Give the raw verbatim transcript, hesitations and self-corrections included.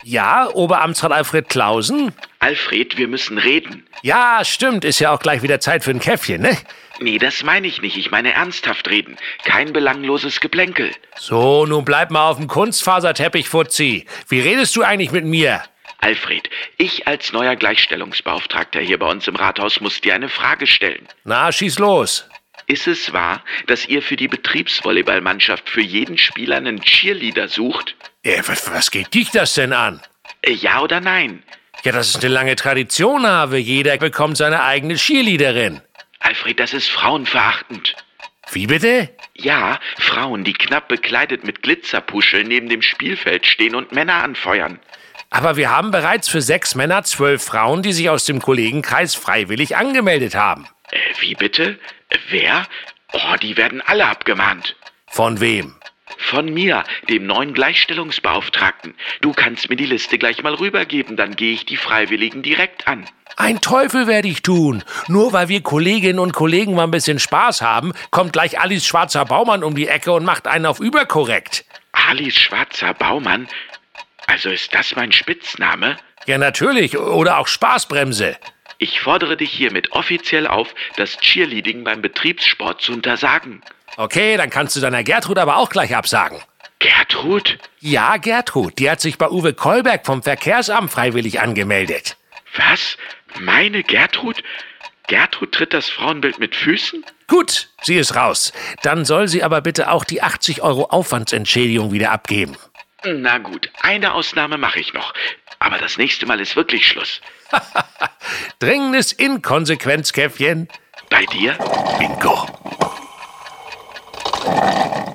Ja, Oberamtsrat Alfred Clausen? Alfred, wir müssen reden. Ja, stimmt, ist ja auch gleich wieder Zeit für ein Käffchen, ne? Nee, das meine ich nicht. Ich meine ernsthaft reden. Kein belangloses Geplänkel. So, nun bleib mal auf dem Kunstfaserteppich, Fuzzi. Wie redest du eigentlich mit mir? Alfred, ich als neuer Gleichstellungsbeauftragter hier bei uns im Rathaus muss dir eine Frage stellen. Na, schieß los. Ist es wahr, dass ihr für die Betriebsvolleyballmannschaft für jeden Spieler einen Cheerleader sucht? Äh, was, was geht dich das denn an? Äh, ja oder nein? Ja, das ist eine lange Tradition, habe. Jeder bekommt seine eigene Cheerleaderin. Alfred, das ist frauenverachtend. Wie bitte? Ja, Frauen, die knapp bekleidet mit Glitzerpuscheln neben dem Spielfeld stehen und Männer anfeuern. Aber wir haben bereits für sechs Männer zwölf Frauen, die sich aus dem Kollegenkreis freiwillig angemeldet haben. Äh, wie bitte? Äh, wer? Oh, die werden alle abgemahnt. Von wem? Von mir, dem neuen Gleichstellungsbeauftragten. Du kannst mir die Liste gleich mal rübergeben, dann gehe ich die Freiwilligen direkt an. Ein Teufel werde ich tun. Nur weil wir Kolleginnen und Kollegen mal ein bisschen Spaß haben, kommt gleich Alice Schwarzer Baumann um die Ecke und macht einen auf überkorrekt. Alice Schwarzer Baumann? Also ist das mein Spitzname? Ja, natürlich. Oder auch Spaßbremse. Ich fordere dich hiermit offiziell auf, das Cheerleading beim Betriebssport zu untersagen. Okay, dann kannst du deiner Gertrud aber auch gleich absagen. Gertrud? Ja, Gertrud. Die hat sich bei Uwe Kolberg vom Verkehrsamt freiwillig angemeldet. Was? Meine Gertrud? Gertrud tritt das Frauenbild mit Füßen? Gut, sie ist raus. Dann soll sie aber bitte auch die achtzig Euro Aufwandsentschädigung wieder abgeben. Na gut, eine Ausnahme mache ich noch. Aber das nächste Mal ist wirklich Schluss. Dringendes Inkonsequenzkäffchen. Bei dir? Bingo.